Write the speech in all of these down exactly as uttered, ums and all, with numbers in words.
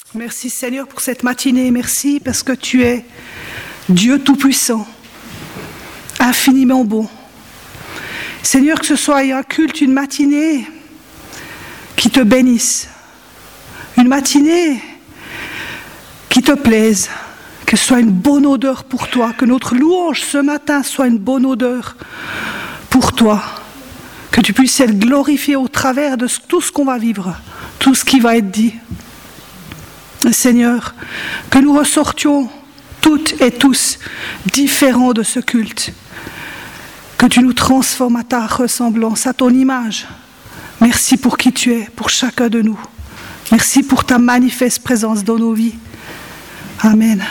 Merci Seigneur pour cette matinée. Merci parce que tu es Dieu Tout-Puissant, infiniment bon. Seigneur, que ce soit un culte, une matinée qui te bénisse, une matinée qui te plaise, que ce soit une bonne odeur pour toi, que notre louange ce matin soit une bonne odeur pour toi, que tu puisses être glorifié au travers de tout ce qu'on va vivre, tout ce qui va être dit. Seigneur, que nous ressortions toutes et tous différents de ce culte, que tu nous transformes à ta ressemblance, à ton image. Merci pour qui tu es, pour chacun de nous. Merci pour ta manifeste présence dans nos vies. Amen.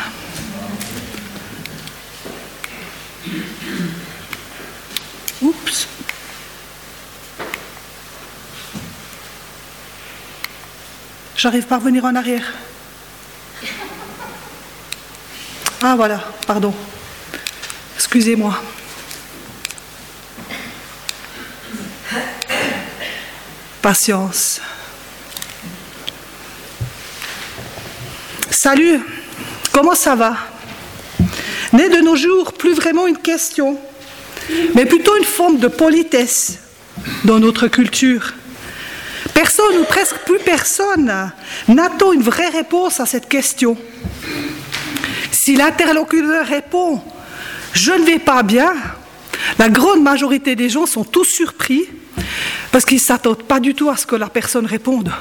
Oups. J'arrive pas à revenir en arrière. Ah voilà, pardon. Excusez-moi. Patience. Salut, comment ça va? Né de nos jours, plus vraiment une question, mais plutôt une forme de politesse dans notre culture. Personne ou presque plus personne n'attend une vraie réponse à cette question. Si l'interlocuteur répond « je ne vais pas bien », la grande majorité des gens sont tous surpris parce qu'ils ne s'attendent pas du tout à ce que la personne réponde.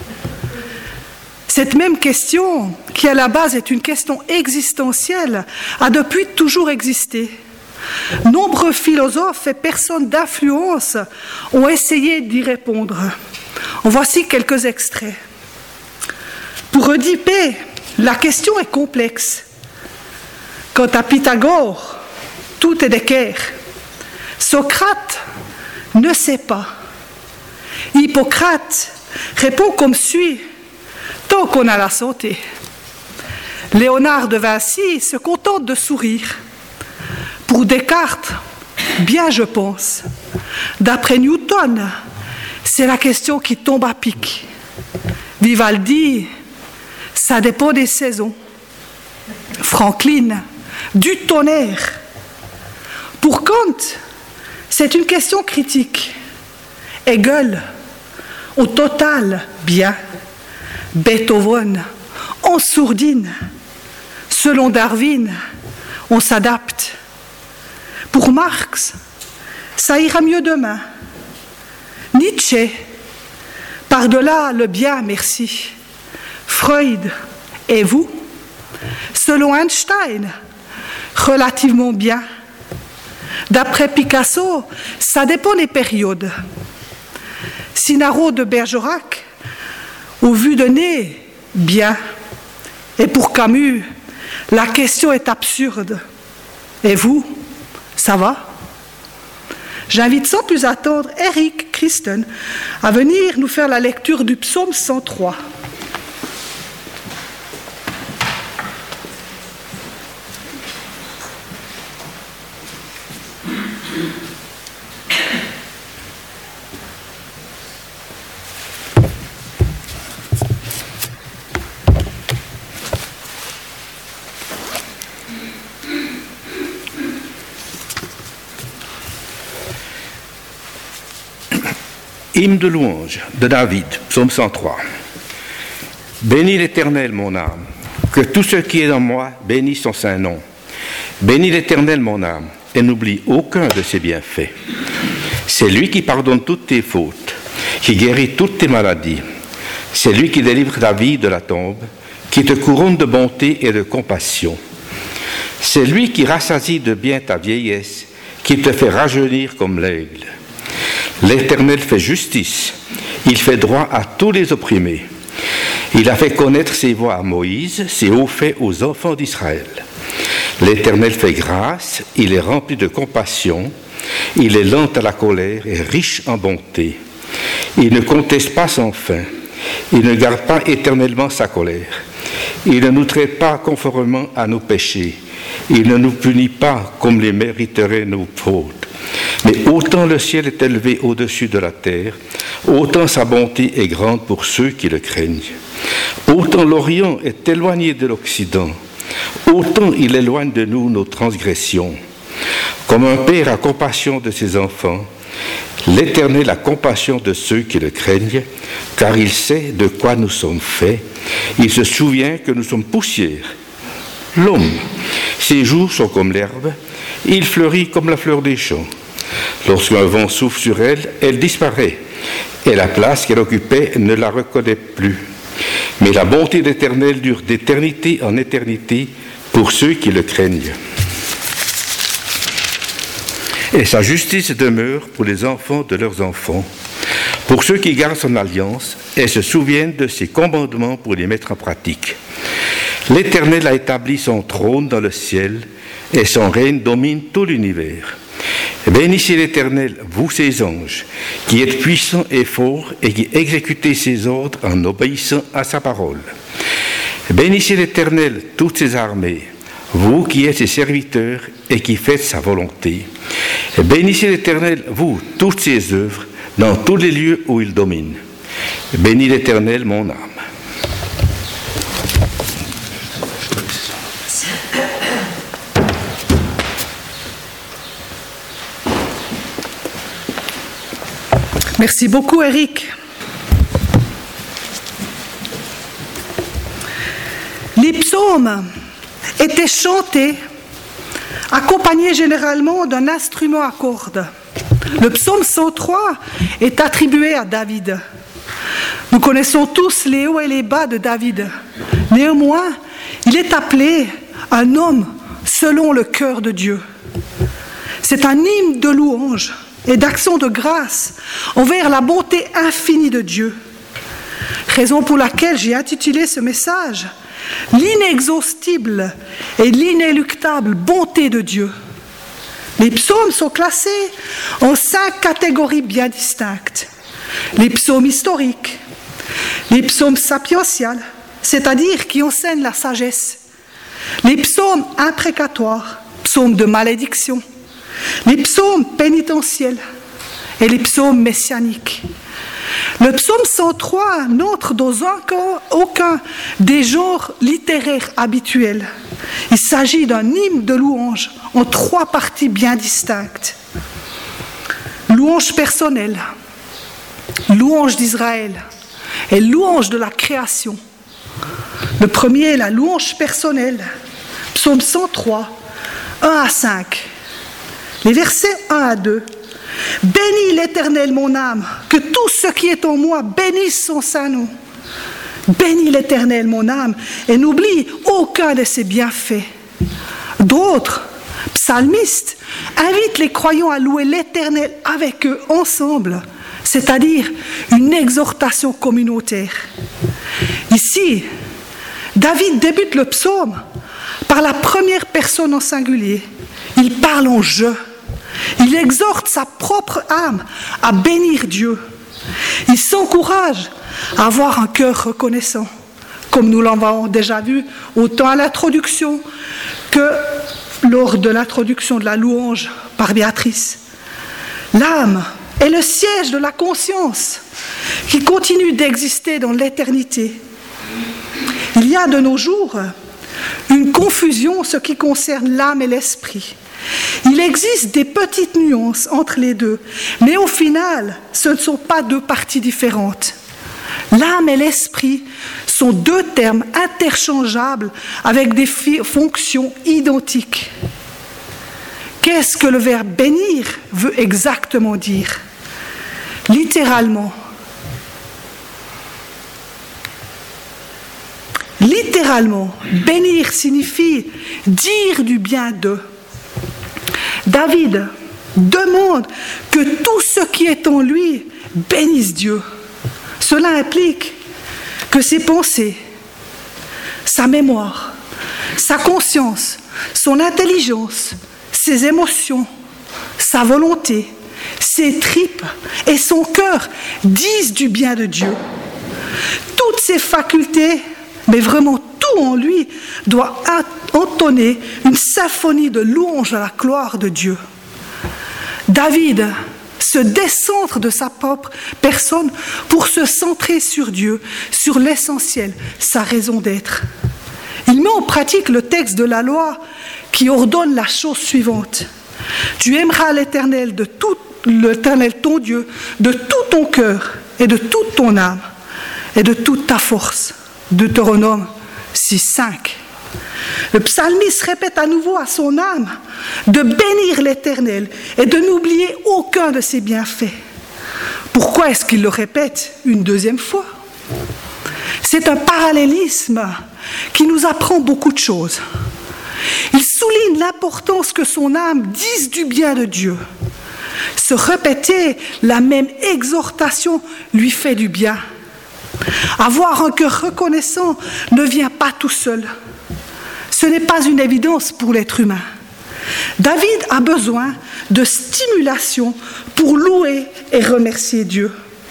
Cette même question, qui à la base est une question existentielle, a depuis toujours existé. Nombreux philosophes et personnes d'influence ont essayé d'y répondre. En voici quelques extraits. Pour Oedipe, la question est complexe. Quant à Pythagore, tout est d'équerre. Socrate ne sait pas. Hippocrate répond comme suit, tant qu'on a la santé. Léonard de Vinci se contente de sourire. Pour Descartes, bien je pense. D'après Newton, c'est la question qui tombe à pic. Vivaldi, ça dépend des saisons. Franklin, du tonnerre. Pour Kant, c'est une question critique. Hegel, au total, bien. Beethoven, en sourdine. Selon Darwin, on s'adapte. Pour Marx, ça ira mieux demain. Nietzsche, par-delà le bien, merci. Freud, et vous? Selon Einstein, relativement bien. D'après Picasso, ça dépend des périodes. Cinaro de Bergerac, au vu de nez, bien. Et pour Camus, la question est absurde. Et vous, ça va? J'invite sans plus attendre Eric Christen à venir nous faire la lecture du psaume cent trois. Hymne de louange de David, psaume cent trois. Bénis l'Éternel, mon âme, que tout ce qui est en moi bénisse son saint nom. Bénis l'Éternel, mon âme, et n'oublie aucun de ses bienfaits. C'est lui qui pardonne toutes tes fautes, qui guérit toutes tes maladies. C'est lui qui délivre ta vie de la tombe, qui te couronne de bonté et de compassion. C'est lui qui rassasie de bien ta vieillesse, qui te fait rajeunir comme l'aigle. L'Éternel fait justice, il fait droit à tous les opprimés. Il a fait connaître ses voies à Moïse, ses hauts faits aux enfants d'Israël. L'Éternel fait grâce, il est rempli de compassion, il est lent à la colère et riche en bonté. Il ne conteste pas sans fin, il ne garde pas éternellement sa colère. Il ne nous traite pas conformément à nos péchés, il ne nous punit pas comme les mériteraient nos fautes. Mais autant le ciel est élevé au-dessus de la terre, autant sa bonté est grande pour ceux qui le craignent. Autant l'Orient est éloigné de l'Occident, autant il éloigne de nous nos transgressions. Comme un père a compassion de ses enfants, l'Éternel a compassion de ceux qui le craignent, car il sait de quoi nous sommes faits. Il se souvient que nous sommes poussière. L'homme, ses jours sont comme l'herbe, il fleurit comme la fleur des champs. Lorsqu'un vent souffle sur elle, elle disparaît, et la place qu'elle occupait ne la reconnaît plus. Mais la bonté de l'Éternel dure d'éternité en éternité pour ceux qui le craignent. Et sa justice demeure pour les enfants de leurs enfants, pour ceux qui gardent son alliance et se souviennent de ses commandements pour les mettre en pratique. L'Éternel a établi son trône dans le ciel et son règne domine tout l'univers. Bénissez l'Éternel, vous ses anges, qui êtes puissants et forts et qui exécutez ses ordres en obéissant à sa parole. Bénissez l'Éternel, toutes ses armées, vous qui êtes ses serviteurs et qui faites sa volonté. Bénissez l'Éternel, vous, toutes ses œuvres, dans tous les lieux où il domine. Bénis l'Éternel, mon âme. Merci beaucoup, Eric. Les psaumes étaient chantés, accompagnés généralement d'un instrument à cordes. Le psaume cent trois est attribué à David. Nous connaissons tous les hauts et les bas de David. Néanmoins, il est appelé un homme selon le cœur de Dieu. C'est un hymne de louange et d'action de grâce envers la bonté infinie de Dieu. Raison pour laquelle j'ai intitulé ce message « L'inexhaustible et l'inéluctable bonté de Dieu ». Les psaumes sont classés en cinq catégories bien distinctes. Les psaumes historiques, les psaumes sapientiels, c'est-à-dire qui enseignent la sagesse, les psaumes imprécatoires, psaumes de malédiction, les psaumes pénitentiels et les psaumes messianiques. Le psaume cent trois n'entre dans aucun des genres littéraires habituels. Il s'agit d'un hymne de louange en trois parties bien distinctes. Louange personnelle, louange d'Israël et louange de la création. Le premier est la louange personnelle, psaume cent trois, un à cinq. Les versets un à deux. « Bénis l'Éternel mon âme, que tout ce qui est en moi bénisse son saint nom. Bénis l'Éternel mon âme, et n'oublie aucun de ses bienfaits. » D'autres, psalmistes, invitent les croyants à louer l'Éternel avec eux ensemble, c'est-à-dire une exhortation communautaire. Ici, David débute le psaume par la première personne en singulier. Il parle en « je ». Il exhorte sa propre âme à bénir Dieu. Il s'encourage à avoir un cœur reconnaissant, comme nous l'avons déjà vu autant à l'introduction que lors de l'introduction de la louange par Béatrice. L'âme est le siège de la conscience qui continue d'exister dans l'éternité. Il y a de nos jours une confusion en ce qui concerne l'âme et l'esprit. Il existe des petites nuances entre les deux, mais au final, ce ne sont pas deux parties différentes. L'âme et l'esprit sont deux termes interchangeables avec des fonctions identiques. Qu'est-ce que le verbe « bénir » veut exactement dire? Littéralement, littéralement, bénir signifie dire du bien d'eux. David demande que tout ce qui est en lui bénisse Dieu. Cela implique que ses pensées, sa mémoire, sa conscience, son intelligence, ses émotions, sa volonté, ses tripes et son cœur disent du bien de Dieu. Toutes ces facultés, mais vraiment tout en lui, doit entonner une symphonie de louange à la gloire de Dieu. David se descendre de sa propre personne pour se centrer sur Dieu, sur l'essentiel, sa raison d'être. Il met en pratique le texte de la loi qui ordonne la chose suivante. Tu aimeras l'Éternel, de tout, l'Éternel ton Dieu, de tout ton cœur et de toute ton âme et de toute ta force. Deutéronome six, cinq. Le psalmiste répète à nouveau à son âme de bénir l'Éternel et de n'oublier aucun de ses bienfaits. Pourquoi est-ce qu'il le répète une deuxième fois ? C'est un parallélisme qui nous apprend beaucoup de choses. Il souligne l'importance que son âme dise du bien de Dieu. Se répéter la même exhortation lui fait du bien. Avoir un cœur reconnaissant ne vient pas tout seul. Ce n'est pas une évidence pour l'être humain. David a besoin de stimulation pour louer et remercier Dieu.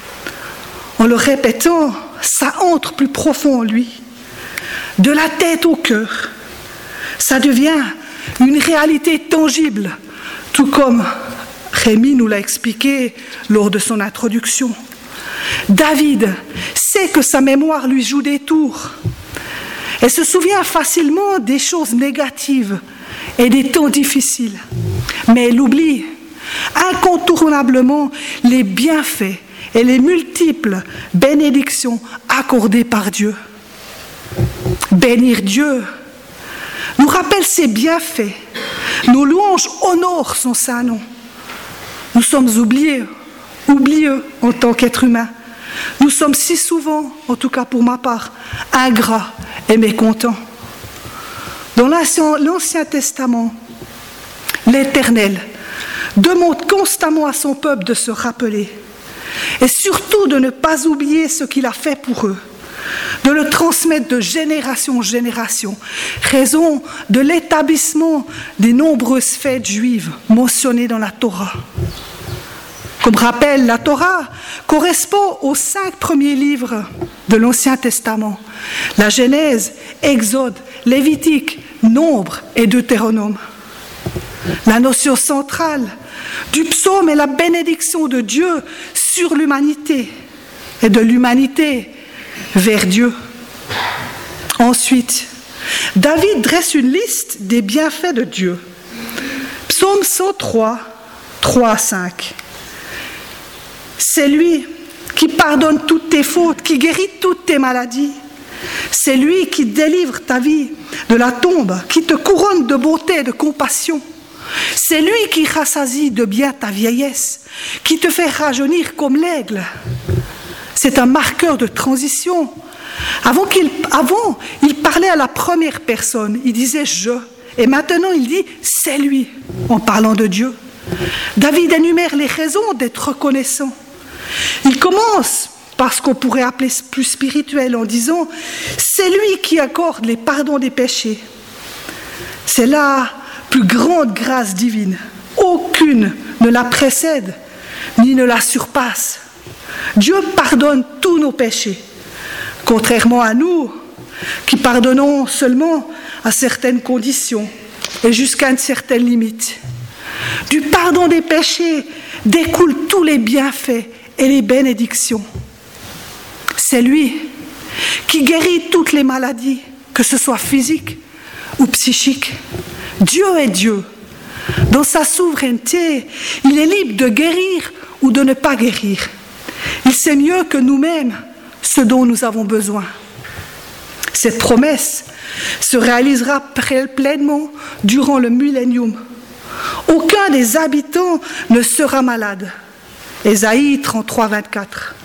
En le répétant, ça entre plus profond en lui, de la tête au cœur. Ça devient une réalité tangible, tout comme Rémi nous l'a expliqué lors de son introduction. David sait que sa mémoire lui joue des tours. Elle se souvient facilement des choses négatives et des temps difficiles. Mais elle oublie incontournablement les bienfaits et les multiples bénédictions accordées par Dieu. Bénir Dieu nous rappelle ses bienfaits. Nos louanges honorent son saint nom. Nous sommes oubliés, oublieux en tant qu'êtres humains. Nous sommes si souvent, en tout cas pour ma part, ingrats et mécontents. Dans l'Ancien, l'Ancien Testament, l'Éternel demande constamment à son peuple de se rappeler et surtout de ne pas oublier ce qu'il a fait pour eux, de le transmettre de génération en génération, raison de l'établissement des nombreuses fêtes juives mentionnées dans la Torah. Comme rappel, la Torah correspond aux cinq premiers livres de l'Ancien Testament, la Genèse, Exode, Lévitique, Nombre et Deutéronome. La notion centrale du psaume est la bénédiction de Dieu sur l'humanité et de l'humanité vers Dieu. Ensuite, David dresse une liste des bienfaits de Dieu. Psaume cent trois, trois à cinq. C'est lui qui pardonne toutes tes fautes, qui guérit toutes tes maladies. C'est lui qui délivre ta vie de la tombe, qui te couronne de beauté et de compassion. C'est lui qui rassasie de bien ta vieillesse, qui te fait rajeunir comme l'aigle. C'est un marqueur de transition. Avant, qu'il, avant, il parlait à la première personne, il disait « je ». Et maintenant, il dit « c'est lui » en parlant de Dieu. David énumère les raisons d'être reconnaissant. Il commence par ce qu'on pourrait appeler plus spirituel en disant « c'est lui qui accorde les pardons des péchés ». C'est la plus grande grâce divine. Aucune ne la précède ni ne la surpasse. Dieu pardonne tous nos péchés, contrairement à nous qui pardonnons seulement à certaines conditions et jusqu'à une certaine limite. Du pardon des péchés découlent tous les bienfaits et les bénédictions. C'est lui qui guérit toutes les maladies, que ce soit physiques ou psychiques. Dieu est Dieu. Dans sa souveraineté, il est libre de guérir ou de ne pas guérir. Il sait mieux que nous-mêmes ce dont nous avons besoin. Cette promesse se réalisera pleinement durant le millénium. Aucun des habitants ne sera malade. Ésaïe trente-trois, vingt-quatre.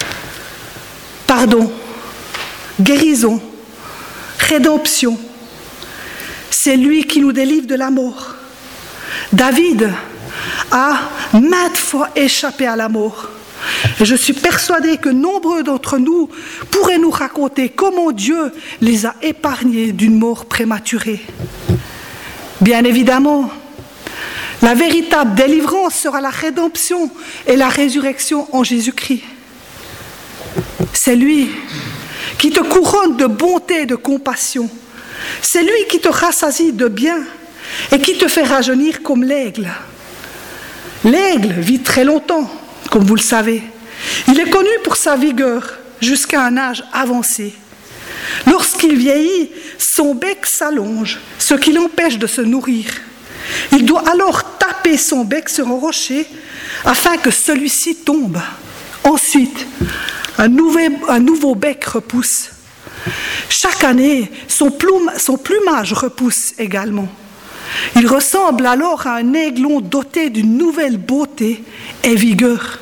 Pardon, guérison, rédemption. C'est lui qui nous délivre de la mort. David a maintes fois échappé à la mort. Et je suis persuadée que nombreux d'entre nous pourraient nous raconter comment Dieu les a épargnés d'une mort prématurée. Bien évidemment, la véritable délivrance sera la rédemption et la résurrection en Jésus-Christ. C'est lui qui te couronne de bonté et de compassion. C'est lui qui te rassasie de bien et qui te fait rajeunir comme l'aigle. L'aigle vit très longtemps, comme vous le savez. Il est connu pour sa vigueur jusqu'à un âge avancé. Lorsqu'il vieillit, son bec s'allonge, ce qui l'empêche de se nourrir. Il doit alors taper son bec sur un rocher afin que celui-ci tombe. Ensuite, un, nouvel, un nouveau bec repousse. Chaque année, son, plume, son plumage repousse également. Il ressemble alors à un aiglon doté d'une nouvelle beauté et vigueur.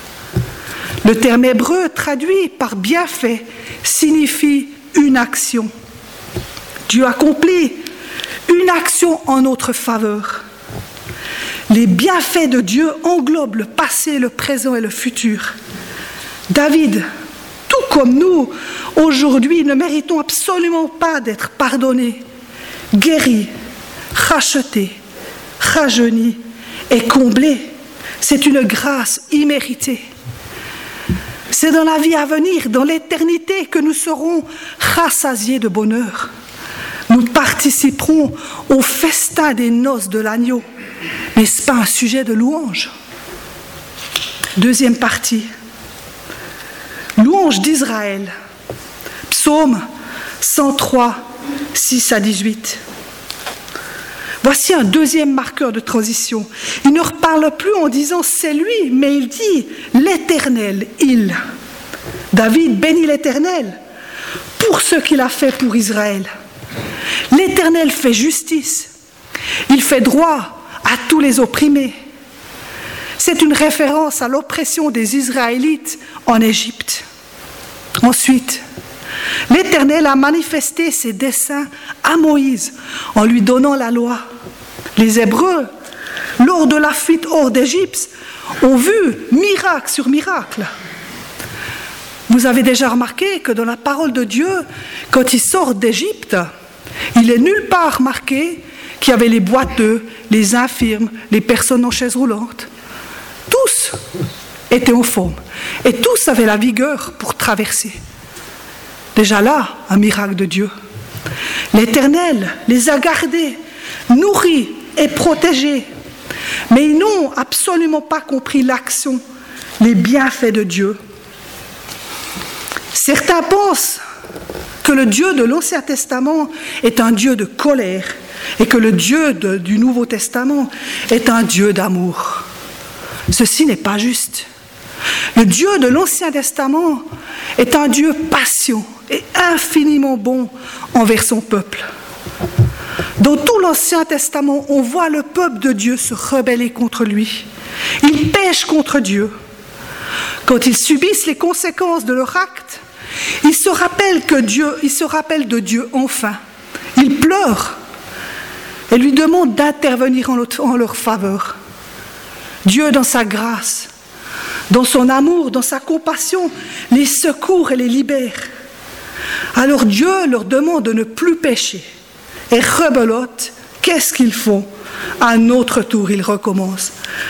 Le terme hébreu traduit par bienfait signifie une action. Dieu accomplit une action en notre faveur. Les bienfaits de Dieu englobent le passé, le présent et le futur. David, tout comme nous, aujourd'hui, ne méritons absolument pas d'être pardonnés, guéris, rachetés, rajeunis et comblés. C'est une grâce imméritée. C'est dans la vie à venir, dans l'éternité, que nous serons rassasiés de bonheur. Nous participerons au festin des noces de l'agneau. N'est-ce pas un sujet de louange? Deuxième partie. Louange d'Israël. Psaume cent trois, six à dix-huit. Voici un deuxième marqueur de transition. Il ne reparle plus en disant « c'est lui », mais il dit « l'Éternel, il ». David bénit l'Éternel pour ce qu'il a fait pour Israël. L'Éternel fait justice. Il fait droit à tous les opprimés. C'est une référence à l'oppression des Israélites en Égypte. Ensuite, l'Éternel a manifesté ses desseins à Moïse en lui donnant la loi. Les Hébreux, lors de la fuite hors d'Égypte, ont vu miracle sur miracle. Vous avez déjà remarqué que dans la parole de Dieu, quand ils sortent d'Égypte, il n'est nulle part marqué qu'il y avait les boiteux, les infirmes, les personnes en chaise roulante. Tous étaient en forme et tous avaient la vigueur pour traverser. Déjà là, un miracle de Dieu. L'Éternel les a gardés, nourris et protégés. Mais ils n'ont absolument pas compris l'action, les bienfaits de Dieu. Certains pensent que le Dieu de l'Ancien Testament est un Dieu de colère et que le Dieu de, du Nouveau Testament est un Dieu d'amour. Ceci n'est pas juste. Le Dieu de l'Ancien Testament est un Dieu patient et infiniment bon envers son peuple. Dans tout l'Ancien Testament, on voit le peuple de Dieu se rebeller contre lui. Ils pêchent contre Dieu. Quand ils subissent les conséquences de leur acte, ils se rappellent que Dieu, ils se rappellent de Dieu enfin. Ils pleurent et lui demandent d'intervenir en leur, en leur faveur. Dieu, dans sa grâce, dans son amour, dans sa compassion, les secourt et les libère. Alors Dieu leur demande de ne plus pécher. Et rebelote, qu'est-ce qu'ils font? À un autre tour, ils recommencent.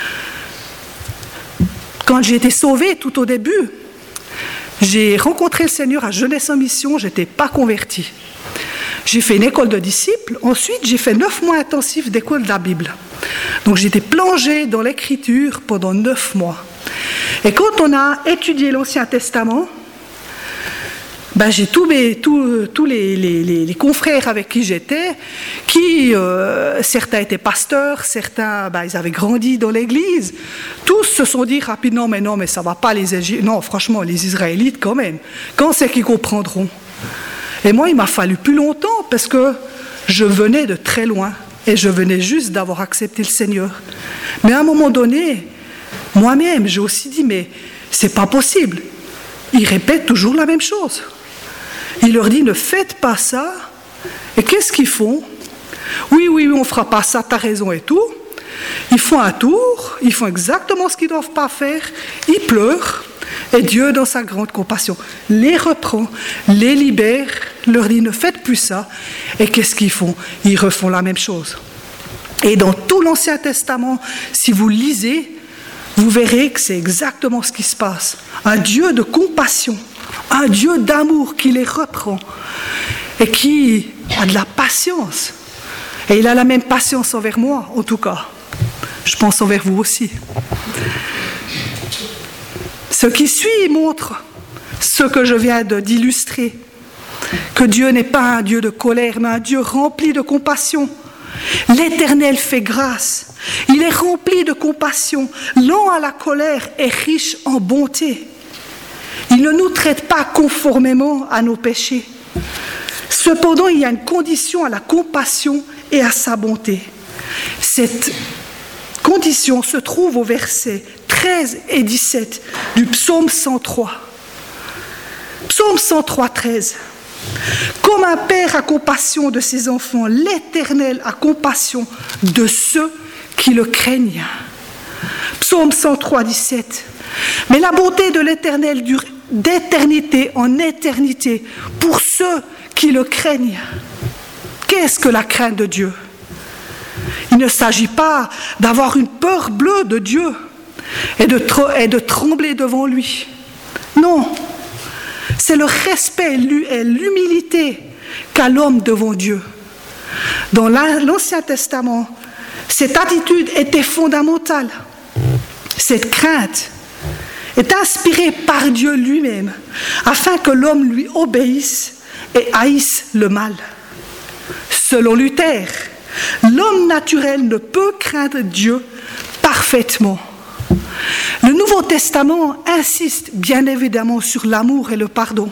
Quand j'ai été sauvée tout au début, j'ai rencontré le Seigneur à Jeunesse en Mission, je n'étais pas convertie. J'ai fait une école de disciples, ensuite j'ai fait neuf mois intensifs d'école de la Bible. Donc j'étais plongée dans l'écriture pendant neuf mois. Et quand on a étudié l'Ancien Testament, ben j'ai tous mes, tous, tous les, les, les, les confrères avec qui j'étais, qui, euh, certains étaient pasteurs, certains, ben, ils avaient grandi dans l'église, tous se sont dit rapidement, mais non, mais ça va pas les Égyptiens, non, franchement, les Israélites quand même, quand c'est qu'ils comprendront? Et moi, il m'a fallu plus longtemps, parce que je venais de très loin, et je venais juste d'avoir accepté le Seigneur. Mais à un moment donné, moi-même, j'ai aussi dit, mais c'est pas possible. Ils répètent toujours la même chose. Il leur dit, ne faites pas ça. Et qu'est-ce qu'ils font? Oui, oui, oui, on ne fera pas ça, t'as raison et tout. Ils font un tour, ils font exactement ce qu'ils ne doivent pas faire, ils pleurent, et Dieu, dans sa grande compassion, les reprend, les libère, leur dit, ne faites plus ça. Et qu'est-ce qu'ils font? Ils refont la même chose. Et dans tout l'Ancien Testament, si vous lisez, vous verrez que c'est exactement ce qui se passe. Un Dieu de compassion, un Dieu d'amour qui les reprend et qui a de la patience. Et il a la même patience envers moi, en tout cas. Je Je pense envers vous aussi. Ce qui suit montre ce que je viens de, d'illustrer, que Dieu n'est pas un Dieu de colère, mais un Dieu rempli de compassion. L'Éternel fait grâce, il est rempli de compassion, lent à la colère et riche en bonté. Il ne nous traite pas conformément à nos péchés. Cependant, il y a une condition à la compassion et à sa bonté. Cette condition se trouve au versets treize et dix-sept du psaume cent trois. Psaume cent trois, treize. Comme un père a compassion de ses enfants, l'Éternel a compassion de ceux qui le craignent. Psaume cent trois, dix-sept. Mais la bonté de l'Éternel dure d'éternité en éternité pour ceux qui le craignent. Qu'est-ce que la crainte de Dieu? Il ne s'agit pas d'avoir une peur bleue de Dieu et de, et de trembler devant lui. Non, c'est le respect et l'humilité qu'a l'homme devant Dieu. Dans l'Ancien Testament, cette attitude était fondamentale. Cette crainte est inspirée par Dieu lui-même, afin que l'homme lui obéisse et haïsse le mal. Selon Luther, l'homme naturel ne peut craindre Dieu parfaitement. Le Nouveau Testament insiste bien évidemment sur l'amour et le pardon.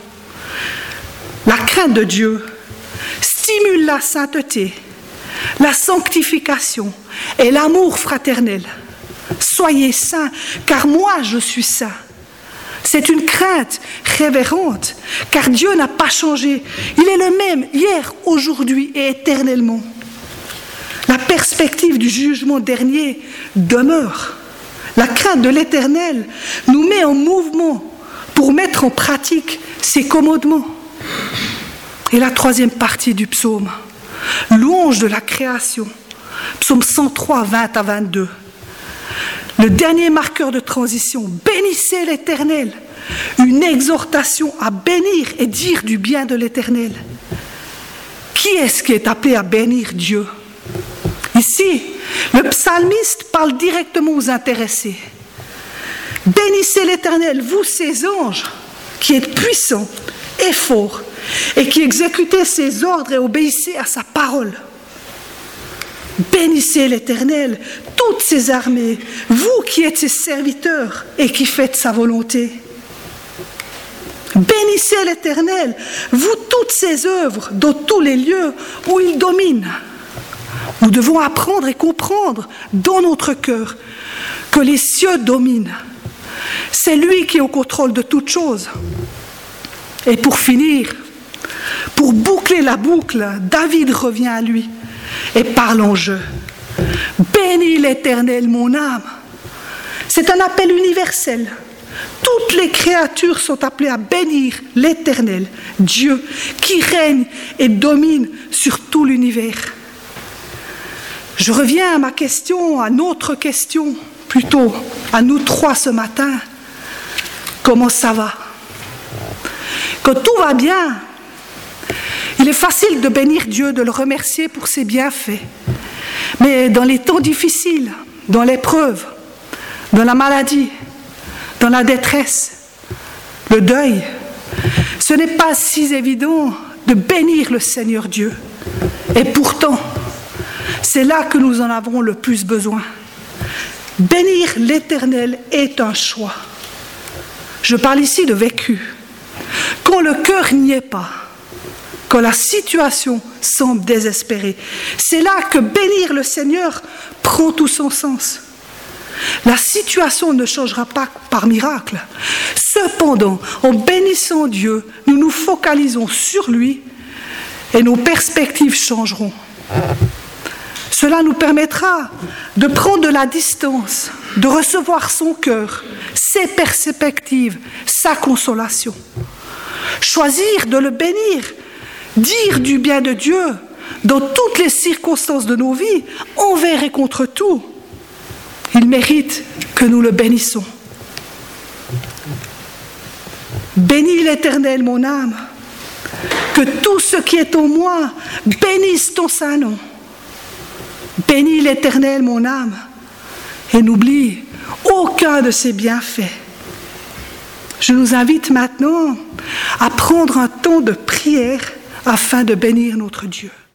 La crainte de Dieu stimule la sainteté, la sanctification et l'amour fraternel. Soyez saints, car moi je suis saint. C'est une crainte révérente, car Dieu n'a pas changé. Il est le même hier, aujourd'hui et éternellement. La perspective du jugement dernier demeure. La crainte de l'Éternel nous met en mouvement pour mettre en pratique ses commandements. Et la troisième partie du psaume, louange de la création, psaume cent trois, vingt à vingt-deux. Le dernier marqueur de transition, bénissez l'Éternel, une exhortation à bénir et dire du bien de l'Éternel. Qui est-ce qui est appelé à bénir Dieu? Ici, le psalmiste parle directement aux intéressés. Bénissez l'Éternel, vous ses anges, qui êtes puissants et forts, et qui exécutez ses ordres et obéissez à sa parole. Bénissez l'Éternel, toutes ses armées, vous qui êtes ses serviteurs et qui faites sa volonté. Bénissez l'Éternel, vous toutes ses œuvres, dans tous les lieux où il domine. Nous devons apprendre et comprendre dans notre cœur que les cieux dominent. C'est lui qui est au contrôle de toutes choses. Et pour finir, pour boucler la boucle, David revient à lui et parle en jeu. Bénis l'Éternel, mon âme. C'est un appel universel. Toutes les créatures sont appelées à bénir l'Éternel, Dieu, qui règne et domine sur tout l'univers. Je reviens à ma question, à notre question, plutôt à nous trois ce matin. Comment ça va? Quand tout va bien, il est facile de bénir Dieu, de le remercier pour ses bienfaits. Mais dans les temps difficiles, dans l'épreuve, dans la maladie, dans la détresse, le deuil, ce n'est pas si évident de bénir le Seigneur Dieu. Et pourtant, c'est là que nous en avons le plus besoin. Bénir l'Éternel est un choix. Je parle ici de vécu. Quand le cœur n'y est pas, quand la situation semble désespérée, c'est là que bénir le Seigneur prend tout son sens. La situation ne changera pas par miracle. Cependant, en bénissant Dieu, nous nous focalisons sur lui et nos perspectives changeront. Cela nous permettra de prendre de la distance, de recevoir son cœur, ses perspectives, sa consolation. Choisir de le bénir, dire du bien de Dieu dans toutes les circonstances de nos vies, envers et contre tout. Il mérite que nous le bénissons. Bénis l'Éternel, mon âme, que tout ce qui est en moi bénisse ton saint nom. Bénis l'Éternel, mon âme, et n'oublie aucun de ses bienfaits. Je nous invite maintenant à prendre un temps de prière afin de bénir notre Dieu.